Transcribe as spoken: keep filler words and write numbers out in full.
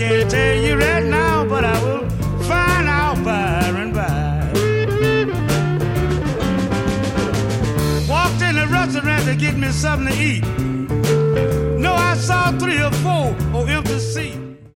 can't tell you right now, but I will find out by and by. Walked in the restaurant to get me something to eat. No, I saw three or four on empty seats.